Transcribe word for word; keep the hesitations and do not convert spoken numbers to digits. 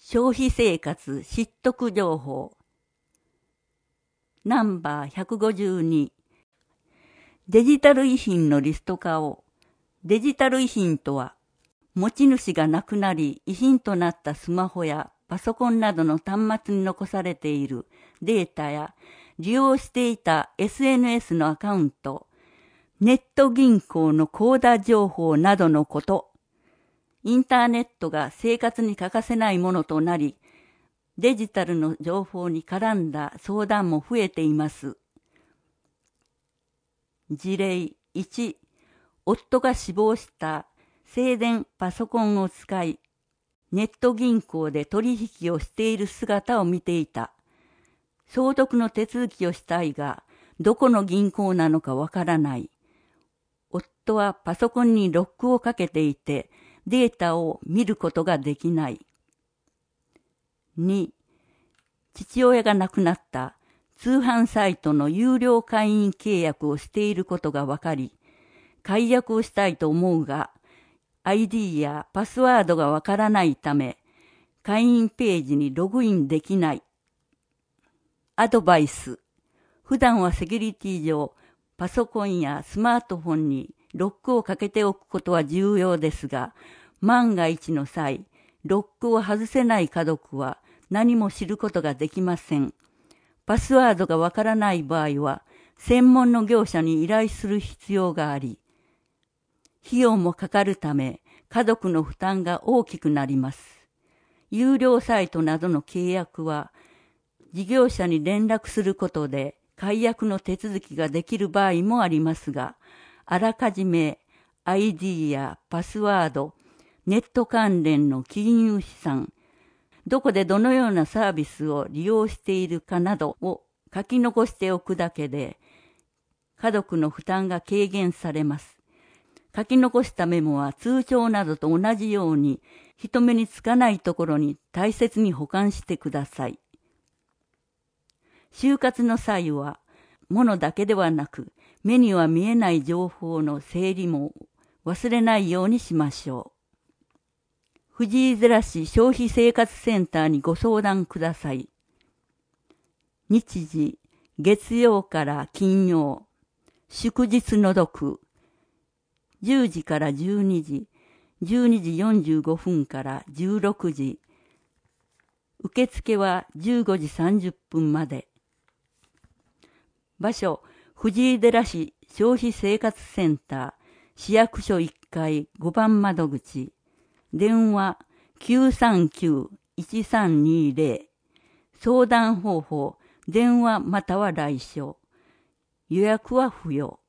消費生活知得情報ナンバーひゃくごじゅうにデジタル遺品のリスト化を。デジタル遺品とは、持ち主が亡くなり遺品となったスマホやパソコンなどの端末に残されているデータや利用していた エスエヌエス のアカウント、ネット銀行の口座情報などのこと。インターネットが生活に欠かせないものとなり、デジタルの情報に絡んだ相談も増えています。事例いち、夫が死亡した生前パソコンを使い、ネット銀行で取引をしている姿を見ていた。相続の手続きをしたいが、どこの銀行なのかわからない。夫はパソコンにロックをかけていて、データを見ることができない。に、父親が亡くなった通販サイトの有料会員契約をしていることがわかり、解約をしたいと思うが、アイディー やパスワードがわからないため、会員ページにログインできない。アドバイス。普段はセキュリティ上、パソコンやスマートフォンにロックをかけておくことは重要ですが、万が一の際、ロックを外せない家族は何も知ることができません。パスワードがわからない場合は、専門の業者に依頼する必要があり、費用もかかるため、家族の負担が大きくなります。有料サイトなどの契約は、事業者に連絡することで解約の手続きができる場合もありますが、あらかじめ アイディー やパスワード、ネット関連の金融資産、どこでどのようなサービスを利用しているかなどを書き残しておくだけで、家族の負担が軽減されます。書き残したメモは通帳などと同じように人目につかないところに大切に保管してください。就活の際は、物だけではなく、目には見えない情報の整理も忘れないようにしましょう。藤井寺市消費生活センターにご相談ください。日時、月曜から金曜、祝日除く、じゅうじからじゅうにじ、じゅうにじよんじゅうごふんからじゅうろくじ、受付はじゅうごじさんじゅっぷんまで。場所、藤井寺市消費生活センター、市役所いっかいごばん窓口、電話 きゅうさんきゅういちさんにゼロ、相談方法、電話または来所、予約は不要。